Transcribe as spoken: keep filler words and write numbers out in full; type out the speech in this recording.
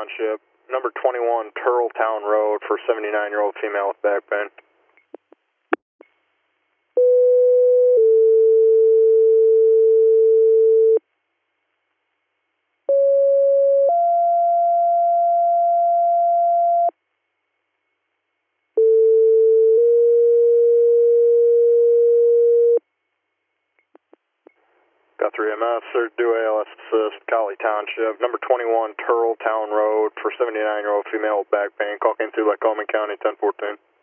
Township, number twenty-one Turtletown Road for seventy-nine-year-old female with back pain. Got three M S, sir, do A L S assist, Collie Township, number twenty-one Turtletown Road for seventy-nine-year-old female with back pain. Call came through Lycoming County, ten fourteen.